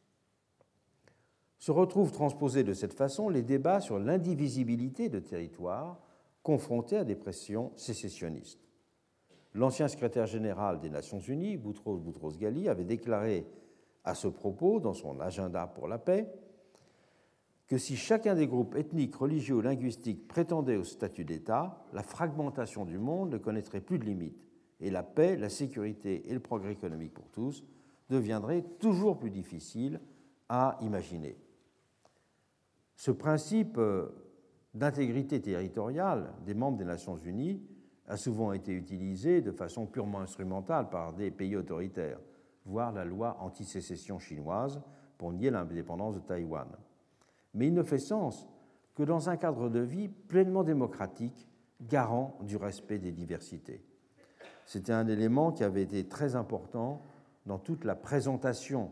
Se retrouvent transposés de cette façon les débats sur l'indivisibilité de territoires confrontés à des pressions sécessionnistes. L'ancien secrétaire général des Nations Unies, Boutros Boutros-Ghali, avait déclaré à ce propos, dans son agenda pour la paix, que si chacun des groupes ethniques, religieux ou linguistiques prétendait au statut d'État, la fragmentation du monde ne connaîtrait plus de limites, et la paix, la sécurité et le progrès économique pour tous deviendraient toujours plus difficiles à imaginer. Ce principe d'intégrité territoriale des membres des Nations Unies a souvent été utilisé de façon purement instrumentale par des pays autoritaires, voire la loi anti-sécession chinoise pour nier l'indépendance de Taïwan. Mais il ne fait sens que dans un cadre de vie pleinement démocratique, garant du respect des diversités. C'était un élément qui avait été très important dans toute la présentation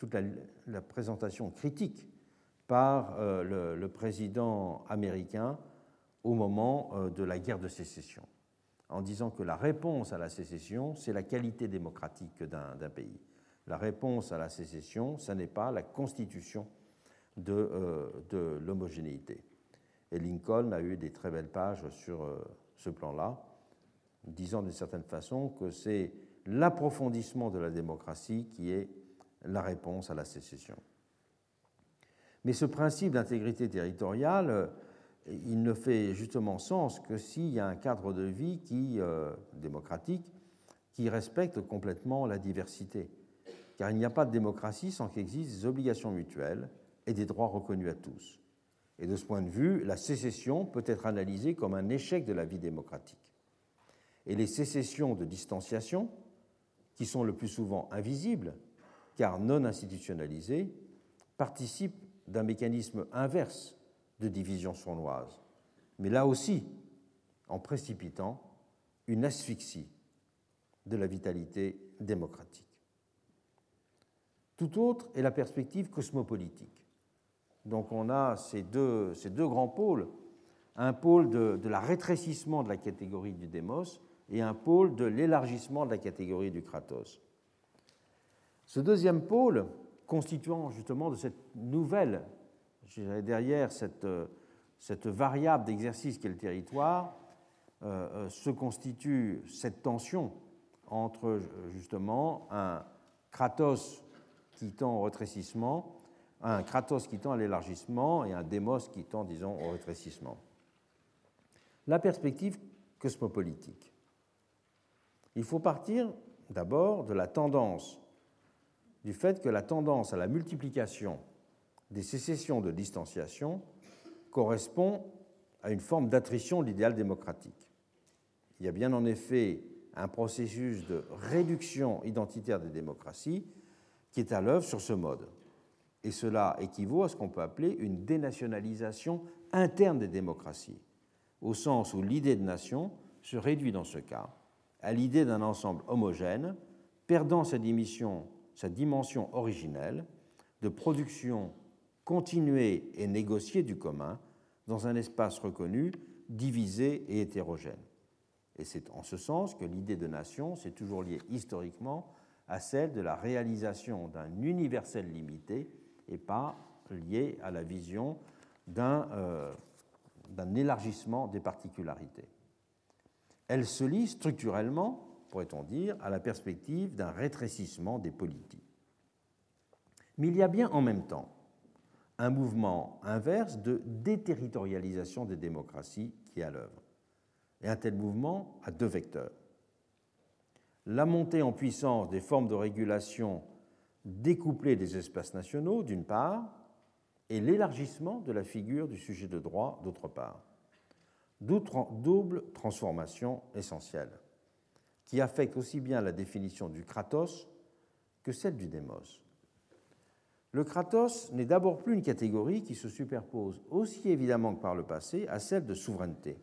critique par le président américain au moment de la guerre de sécession, en disant que la réponse à la sécession, c'est la qualité démocratique d'un pays. La réponse à la sécession, ce n'est pas la constitution de l'homogénéité. Et Lincoln a eu des très belles pages sur ce plan-là, disant d'une certaine façon que c'est l'approfondissement de la démocratie qui est la réponse à la sécession. Mais ce principe d'intégrité territoriale, il ne fait justement sens que s'il y a un cadre de vie démocratique qui respecte complètement la diversité. car il n'y a pas de démocratie sans qu'existent des obligations mutuelles et des droits reconnus à tous. Et de ce point de vue, la sécession peut être analysée comme un échec de la vie démocratique. Et les sécessions de distanciation, qui sont le plus souvent invisibles, car non institutionnalisées, participent d'un mécanisme inverse de division sournoise, mais là aussi en précipitant une asphyxie de la vitalité démocratique. Tout autre est la perspective cosmopolitique. Donc on a ces deux grands pôles, un pôle de la rétrécissement de la catégorie du démos et un pôle de l'élargissement de la catégorie du kratos. Ce deuxième pôle, constituant justement de cette nouvelle, je dirais derrière cette variable d'exercice qu'est le territoire, se constitue cette tension entre justement un kratos qui tend au rétrécissement, un kratos qui tend à l'élargissement et un démos qui tend, disons, au rétrécissement. La perspective cosmopolitique. Il faut partir d'abord de la tendance, du fait que la tendance à la multiplication des sécessions de distanciation correspond à une forme d'attrition de l'idéal démocratique. Il y a bien en effet un processus de réduction identitaire des démocraties qui est à l'œuvre sur ce mode. Et cela équivaut à ce qu'on peut appeler une dénationalisation interne des démocraties, au sens où l'idée de nation se réduit dans ce cas à l'idée d'un ensemble homogène, perdant sa dimension originelle de production continuée et négociée du commun dans un espace reconnu, divisé et hétérogène. Et c'est en ce sens que l'idée de nation s'est toujours liée historiquement à celle de la réalisation d'un universel limité et pas liée à la vision d'un élargissement des particularités. Elle se lie structurellement, pourrait-on dire, à la perspective d'un rétrécissement des polities. Mais il y a bien en même temps un mouvement inverse de déterritorialisation des démocraties qui est à l'œuvre. Et un tel mouvement a deux vecteurs. La montée en puissance des formes de régulation découplées des espaces nationaux, d'une part, et l'élargissement de la figure du sujet de droit, d'autre part. Double transformation essentielle, qui affecte aussi bien la définition du kratos que celle du démos. Le kratos n'est d'abord plus une catégorie qui se superpose aussi évidemment que par le passé à celle de souveraineté.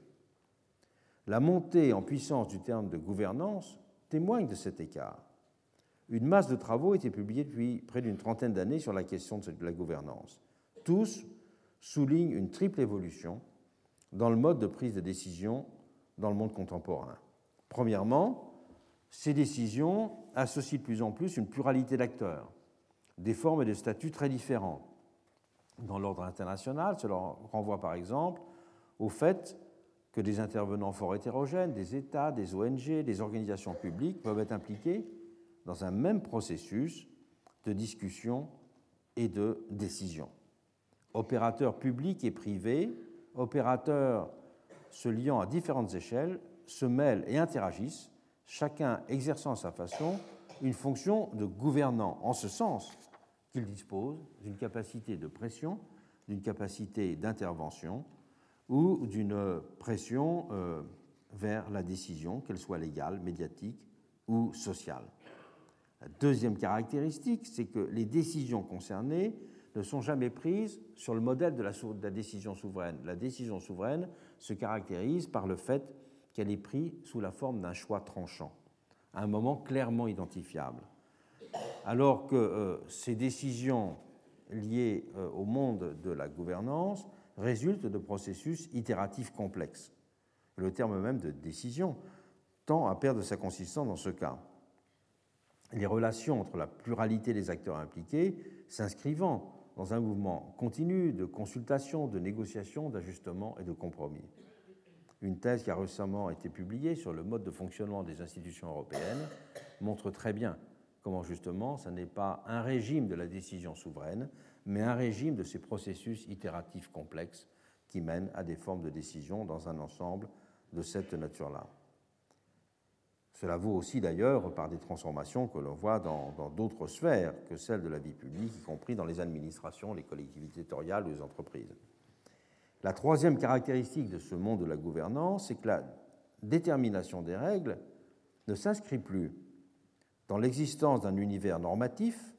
La montée en puissance du terme de gouvernance témoigne de cet écart. Une masse de travaux a été publiée depuis près d'une trentaine d'années sur la question de la gouvernance. Tous soulignent une triple évolution dans le mode de prise de décision dans le monde contemporain. Premièrement, ces décisions associent de plus en plus une pluralité d'acteurs, des formes et des statuts très différents. Dans l'ordre international, cela renvoie par exemple au fait que des intervenants fort hétérogènes, des États, des ONG, des organisations publiques peuvent être impliqués dans un même processus de discussion et de décision. Opérateurs publics et privés, opérateurs se liant à différentes échelles, se mêlent et interagissent, chacun exerçant à sa façon une fonction de gouvernant, en ce sens qu'ils disposent d'une capacité de pression, d'une capacité d'intervention ou d'une pression vers la décision, qu'elle soit légale, médiatique ou sociale. La deuxième caractéristique, c'est que les décisions concernées ne sont jamais prises sur le modèle de la décision souveraine. La décision souveraine se caractérise par le fait qu'elle est prise sous la forme d'un choix tranchant, à un moment clairement identifiable. Alors que ces décisions liées au monde de la gouvernance résultent de processus itératifs complexes. Le terme même de décision tend à perdre sa consistance dans ce cas. Les relations entre la pluralité des acteurs impliqués s'inscrivant dans un mouvement continu de consultation, de négociation, d'ajustement et de compromis. Une thèse qui a récemment été publiée sur le mode de fonctionnement des institutions européennes montre très bien comment justement ce n'est pas un régime de la décision souveraine, mais un régime de ces processus itératifs complexes qui mènent à des formes de décision dans un ensemble de cette nature-là. Cela vaut aussi d'ailleurs par des transformations que l'on voit dans d'autres sphères que celles de la vie publique, y compris dans les administrations, les collectivités territoriales ou les entreprises. La troisième caractéristique de ce monde de la gouvernance, c'est que la détermination des règles ne s'inscrit plus dans l'existence d'un univers normatif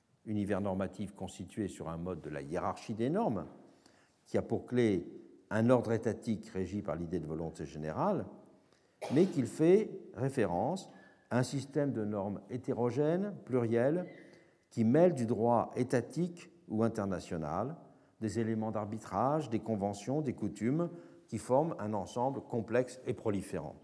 constitué sur un mode de la hiérarchie des normes, qui a pour clé un ordre étatique régi par l'idée de volonté générale, mais qu'il fait référence à un système de normes hétérogènes, plurielles, qui mêlent du droit étatique ou international, des éléments d'arbitrage, des conventions, des coutumes, qui forment un ensemble complexe et proliférant.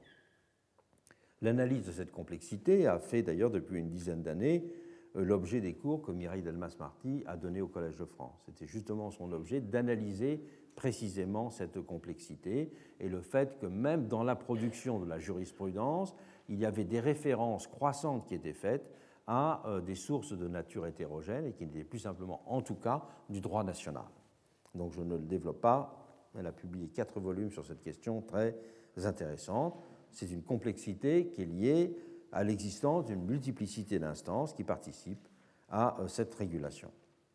L'analyse de cette complexité a fait d'ailleurs depuis une dizaine d'années l'objet des cours que Mireille Delmas-Marty a donnés au Collège de France. C'était justement son objet d'analyser précisément cette complexité et le fait que même dans la production de la jurisprudence, il y avait des références croissantes qui étaient faites à des sources de nature hétérogène et qui n'étaient plus simplement, en tout cas, du droit national. Donc je ne le développe pas. Elle a publié 4 volumes sur cette question très intéressante. C'est une complexité qui est liée à l'existence d'une multiplicité d'instances qui participent à cette régulation.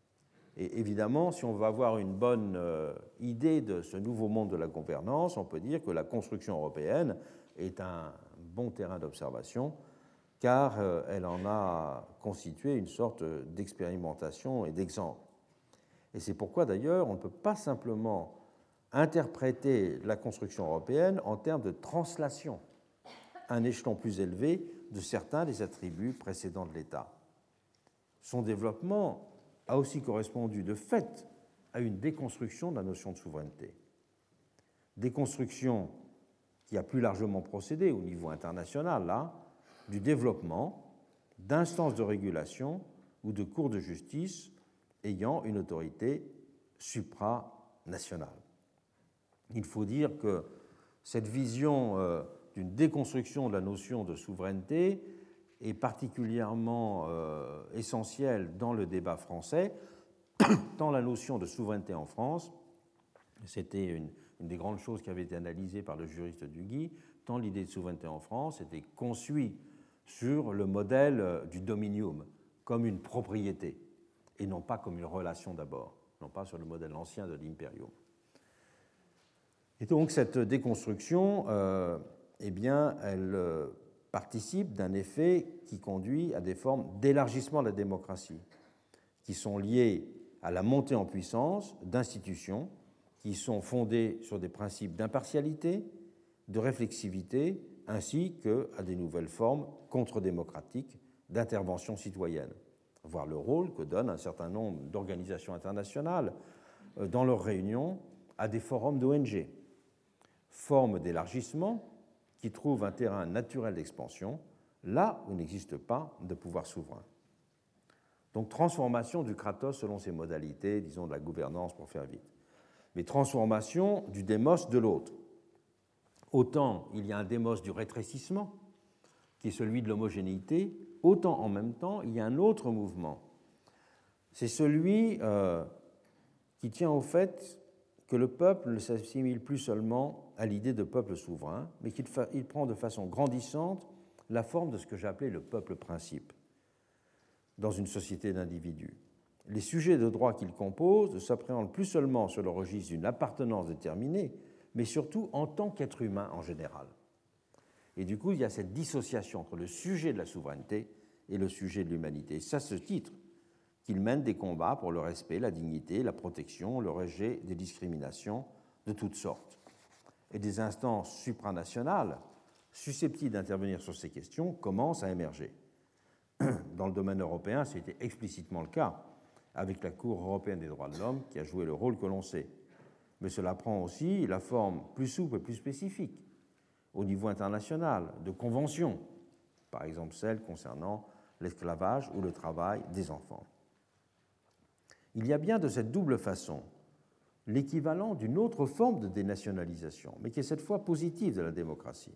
Et évidemment, si on veut avoir une bonne idée de ce nouveau monde de la gouvernance, on peut dire que la construction européenne est un bon terrain d'observation, car elle en a constitué une sorte d'expérimentation et d'exemple. Et c'est pourquoi d'ailleurs on ne peut pas simplement interpréter la construction européenne en termes de translation à un échelon plus élevé de certains des attributs précédents de l'État. Son développement a aussi correspondu de fait à une déconstruction de la notion de souveraineté. Déconstruction qui a plus largement procédé au niveau international, là, du développement d'instances de régulation ou de cours de justice ayant une autorité supranationale. Il faut dire que cette vision d'une déconstruction de la notion de souveraineté est particulièrement essentielle dans le débat français, tant la notion de souveraineté en France, c'était une des grandes choses qui avait été analysée par le juriste Duguy, tant l'idée de souveraineté en France était conçue sur le modèle du dominium, comme une propriété, et non pas comme une relation d'abord, non pas sur le modèle ancien de l'imperium. Et donc cette déconstruction, eh bien, elle participe d'un effet qui conduit à des formes d'élargissement de la démocratie, qui sont liées à la montée en puissance d'institutions qui sont fondées sur des principes d'impartialité, de réflexivité, ainsi qu'à des nouvelles formes contre-démocratiques d'intervention citoyenne, voir le rôle que donnent un certain nombre d'organisations internationales dans leurs réunions à des forums d'ONG, forme d'élargissement qui trouve un terrain naturel d'expansion là où n'existe pas de pouvoir souverain. Donc transformation du kratos selon ses modalités, disons de la gouvernance pour faire vite, mais transformation du démos de l'autre. Autant il y a un démos du rétrécissement, qui est celui de l'homogénéité, autant en même temps il y a un autre mouvement. C'est celui qui tient au fait que le peuple ne s'assimile plus seulement à l'idée de peuple souverain, mais qu'il prend de façon grandissante la forme de ce que j'appelais le peuple principe dans une société d'individus. Les sujets de droit qu'il compose ne s'appréhendent plus seulement sur le registre d'une appartenance déterminée, mais surtout en tant qu'être humain en général. Et du coup, il y a cette dissociation entre le sujet de la souveraineté et le sujet de l'humanité. Et c'est à ce titre qu'il mène des combats pour le respect, la dignité, la protection, le rejet des discriminations de toutes sortes. Et des instances supranationales susceptibles d'intervenir sur ces questions commencent à émerger. Dans le domaine européen, c'était explicitement le cas avec la Cour européenne des droits de l'homme qui a joué le rôle que l'on sait. Mais cela prend aussi la forme plus souple et plus spécifique au niveau international, de conventions, par exemple celles concernant l'esclavage ou le travail des enfants. Il y a bien de cette double façon l'équivalent d'une autre forme de dénationalisation, mais qui est cette fois positive de la démocratie.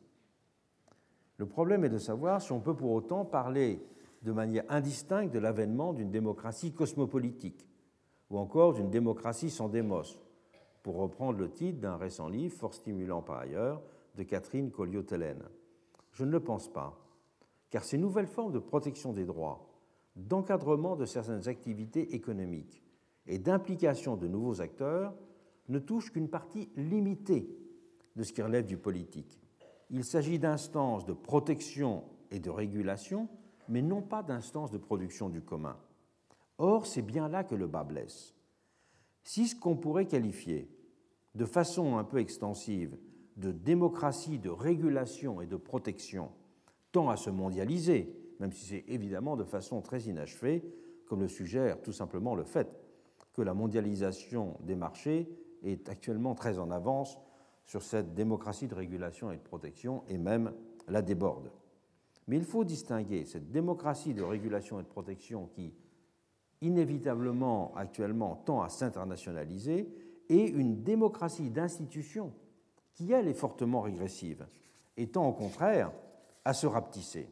Le problème est de savoir si on peut pour autant parler de manière indistincte de l'avènement d'une démocratie cosmopolitique ou encore d'une démocratie sans démos, pour reprendre le titre d'un récent livre, fort stimulant par ailleurs, de Catherine Colliot-Tellen. Je ne le pense pas, car ces nouvelles formes de protection des droits, d'encadrement de certaines activités économiques et d'implication de nouveaux acteurs ne touchent qu'une partie limitée de ce qui relève du politique. Il s'agit d'instances de protection et de régulation, mais non pas d'instances de production du commun. Or, c'est bien là que le bât blesse. Si ce qu'on pourrait qualifier de façon un peu extensive de démocratie, de régulation et de protection tend à se mondialiser, même si c'est évidemment de façon très inachevée, comme le suggère tout simplement le fait que la mondialisation des marchés est actuellement très en avance sur cette démocratie de régulation et de protection et même la déborde. Mais il faut distinguer cette démocratie de régulation et de protection qui, inévitablement, actuellement, tend à s'internationaliser et une démocratie d'institution qui, elle, est fortement régressive et tend au contraire à se rapetisser.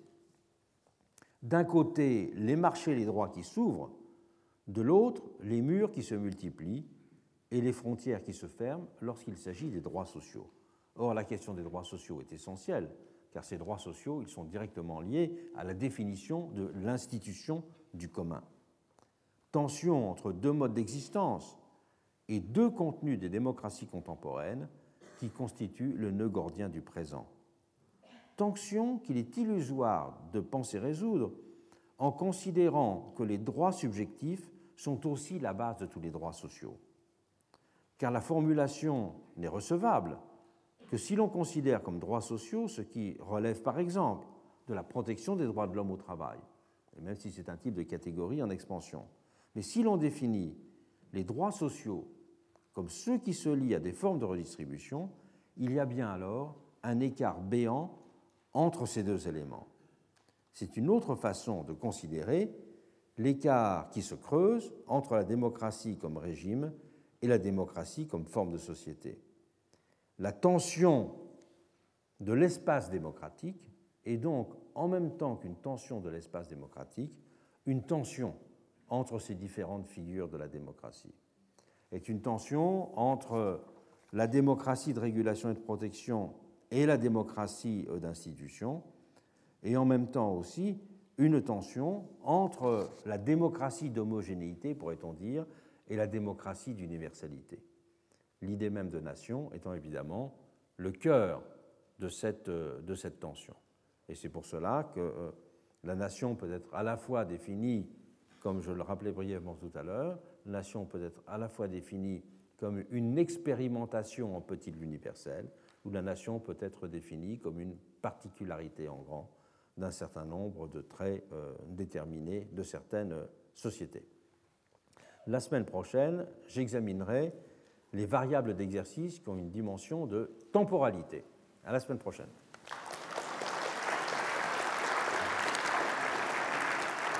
D'un côté, les marchés et les droits qui s'ouvrent, de l'autre, les murs qui se multiplient et les frontières qui se ferment lorsqu'il s'agit des droits sociaux. Or, la question des droits sociaux est essentielle, car ces droits sociaux ils sont directement liés à la définition de l'institution du commun. Tension entre deux modes d'existence et deux contenus des démocraties contemporaines qui constituent le nœud gordien du présent. Tension qu'il est illusoire de penser résoudre en considérant que les droits subjectifs sont aussi la base de tous les droits sociaux. Car la formulation n'est recevable que si l'on considère comme droits sociaux ce qui relève par exemple de la protection des droits de l'homme au travail, et même si c'est un type de catégorie en expansion. Mais si l'on définit les droits sociaux comme ceux qui se lient à des formes de redistribution, il y a bien alors un écart béant entre ces deux éléments. C'est une autre façon de considérer l'écart qui se creuse entre la démocratie comme régime et la démocratie comme forme de société. La tension de l'espace démocratique est donc, en même temps qu'une tension de l'espace démocratique, une tension entre ces différentes figures de la démocratie. Est une tension entre la démocratie de régulation et de protection et la démocratie d'institution, et en même temps aussi une tension entre la démocratie d'homogénéité, pourrait-on dire, et la démocratie d'universalité. L'idée même de nation étant évidemment le cœur de cette tension. Et c'est pour cela que la nation peut être à la fois définie, comme je le rappelais brièvement tout à l'heure, la nation peut être à la fois définie comme une expérimentation en petit de l'universel, ou la nation peut être définie comme une particularité en grand d'un certain nombre de traits déterminés de certaines sociétés. La semaine prochaine, j'examinerai les variables d'exercice qui ont une dimension de temporalité. À la semaine prochaine.